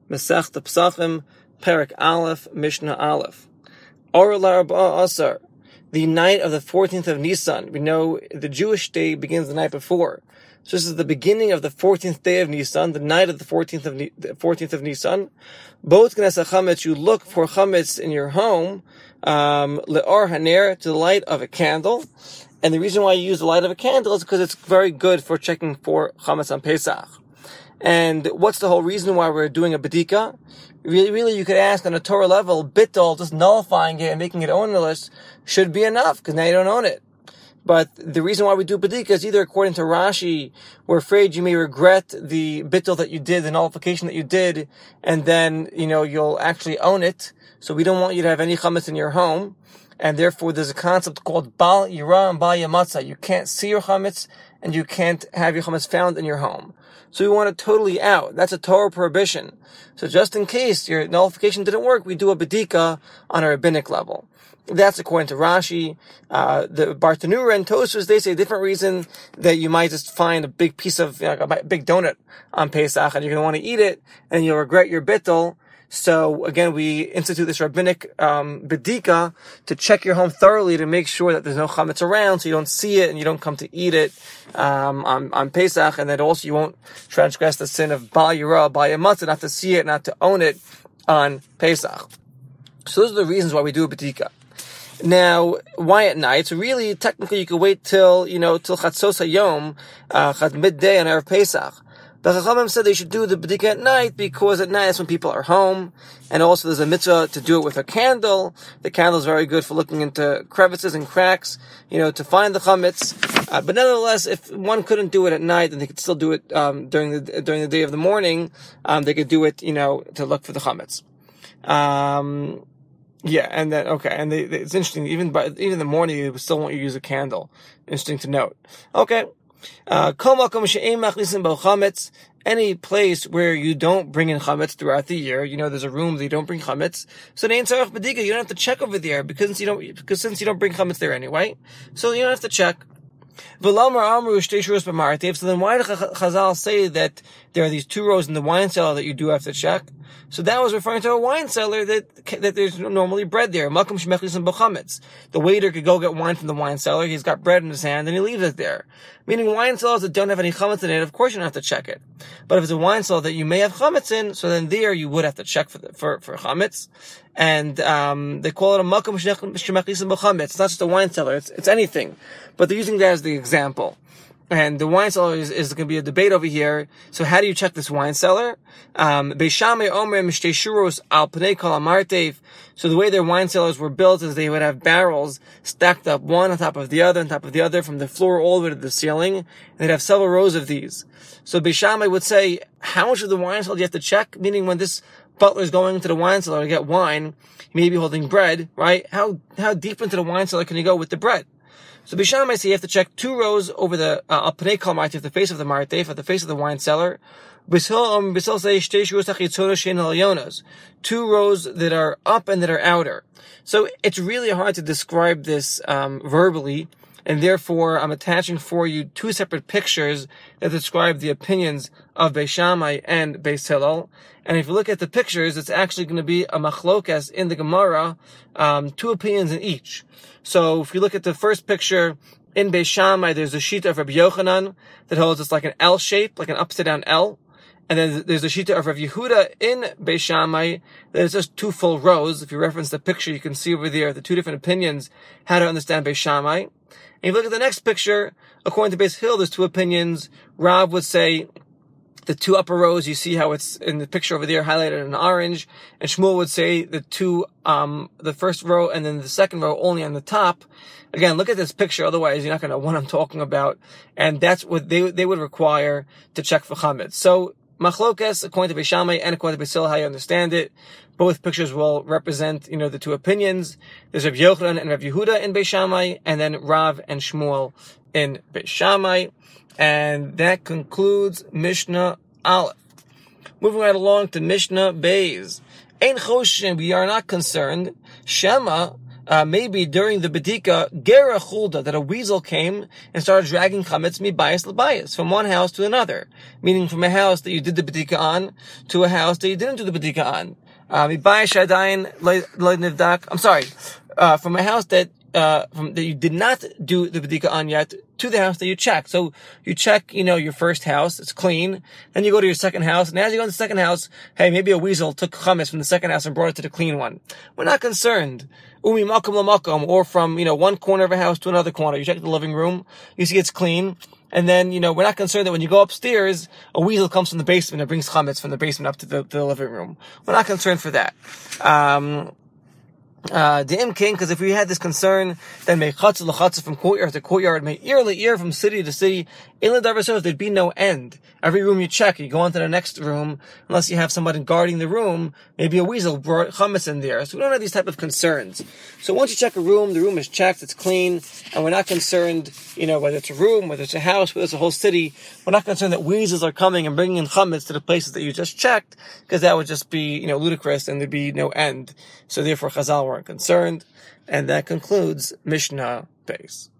Masechta Pesachim, Perek Aleph, Mishnah Aleph. Or L'Arba'a Asar, the night of the 14th of Nisan. We know the Jewish day begins the night before. So this is the beginning of the 14th day of Nisan, the night of the 14th of Nisan. Both Knesset Chametz, you look for Chametz in your home, Le'or Haner, to the light of a candle. And the reason why you use the light of a candle is because it's very good for checking for Chametz on Pesach. And what's the whole reason why we're doing a bedika? Really, you could ask on a Torah level, bittul, just nullifying it and making it ownerless, should be enough, because now you don't own it. But the reason why we do bedika is either according to Rashi, we're afraid you may regret the bittul that you did, the nullification that you did, and then, you'll actually own it. So we don't want you to have any chametz in your home. And therefore, there's a concept called Bal Yira and Bal Yamatza. You can't see your chametz, and you can't have your chametz found in your home. So we want it totally out. That's a Torah prohibition. So just in case your nullification didn't work, we do a bedika on a rabbinic level. That's according to Rashi. The Bartanura and Tosfos, they say a different reason, that you might just find a big piece of, a big donut on Pesach, and you're going to want to eat it, and you'll regret your bittul. So again, we institute this rabbinic bedika to check your home thoroughly to make sure that there's no chametz around, so you don't see it and you don't come to eat it on Pesach, and that also you won't transgress the sin of Bal Yira, Bal Yamatza, not to see it, not to own it on Pesach. So those are the reasons why we do a bedika. Now, why at night? So really, technically, you could wait till Chatzos Hayom, midday on Erev Pesach. The Chachamim said they should do the bedika at night because at night that's when people are home, and also there's a mitzvah to do it with a candle. The candle is very good for looking into crevices and cracks, to find the chametz. But nevertheless, if one couldn't do it at night, then they could still do it during the day of the morning. They could do it, to look for the chametz. And then and it's interesting. Even in the morning, they still want you to use a candle. Interesting to note. Okay. Any place where you don't bring in chametz throughout the year, there's a room that you don't bring chametz, so you don't have to check over there because since you don't bring chametz there anyway, so you don't have to check. So then why did Chazal say that there are these 2 rows in the wine cellar that you do have to check? So that was referring to a wine cellar that there's normally bread there. The waiter could go get wine from the wine cellar. He's got bread in his hand and he leaves it there. Meaning wine cellars that don't have any chametz in it, of course you don't have to check it. But if it's a wine cellar that you may have chametz in, so then there you would have to check for chametz. And they call it a makom shemachlisim b'chametz. It's not just a wine cellar; it's anything. But they're using that as the example. And the wine cellar is going to be a debate over here. So how do you check this wine cellar? Beis Shammai omer mishtei shuros al pnei kol hamartev. So the way their wine cellars were built is they would have barrels stacked up one on top of the other, from the floor all the way to the ceiling. And they'd have several rows of these. So Beis Shammai would say, how much of the wine cellar do you have to check? Meaning when this butler is going into the wine cellar to get wine, he may be holding bread, right? How deep into the wine cellar can you go with the bread? So Beis Shammai say you have to check 2 rows over the pnei kol martev, the face of the martev, at the face of the wine cellar. Beis Hillel say 2 rows that are up and that are outer. So it's really hard to describe this verbally, and therefore I'm attaching for you 2 separate pictures that describe the opinions of Beis Shammai and Beis Hillel. And if you look at the pictures, it's actually going to be a machlokas in the Gemara, 2 opinions in each. So if you look at the first picture, in Beis Shammai, there's a shita of Rabbi Yochanan that holds it's like an L shape, like an upside down L. And then there's a shita of Rav Yehuda in Beis Shammai that is just 2 full rows. If you reference the picture, you can see over there the 2 different opinions, how to understand Beis Shammai. And if you look at the next picture, according to Beis Hillel, there's 2 opinions. Rav would say the 2 upper rows, you see how it's in the picture over there highlighted in orange. And Shmuel would say the first row and then the second row only on the top. Again, look at this picture, otherwise you're not going to know what I'm talking about. And that's what they would require to check for chametz. So, machlokas, according to Beis Shammai and according to Beis Hillel, how you understand it, both pictures will represent, the 2 opinions. There's Rav Yochanan and Rav Yehuda in Beis Shammai, and then Rav and Shmuel in Beis Shammai. And that concludes Mishnah Aleph. Moving right along to Mishnah Beis. Ein choshen, we are not concerned. Shema maybe during the bedika gera chulda, that a weasel came and started dragging chametz mibayis l'bayis, from one house to another, meaning from a house that you did the bedika on to a house that you didn't do the bedika on. Mibayis shadayin lo nivdak. I'm sorry, from a house that you did not do the bedika on yet to the house that you checked. So you check, your first house, it's clean. Then you go to your second house, and as you go to the second house, hey, maybe a weasel took chametz from the second house and brought it to the clean one. We're not concerned. Umi makom lamakom, or from, one corner of a house to another corner. You check the living room, you see it's clean. And then, we're not concerned that when you go upstairs, a weasel comes from the basement and brings chametz from the basement up to the living room. We're not concerned for that. The king, because if we had this concern, then may chatz from courtyard to courtyard, may ear from city to city, there'd be no end. Every room you check, you go on to the next room, unless you have somebody guarding the room, maybe a weasel brought chametz in there. So we don't have these type of concerns. So once you check a room, the room is checked, it's clean, and we're not concerned, whether it's a room, whether it's a house, whether it's a whole city, we're not concerned that weasels are coming and bringing in chametz to the places that you just checked, because that would just be, ludicrous, and there'd be no end. So therefore, Chazal weren't concerned. And that concludes Mishnah Beis.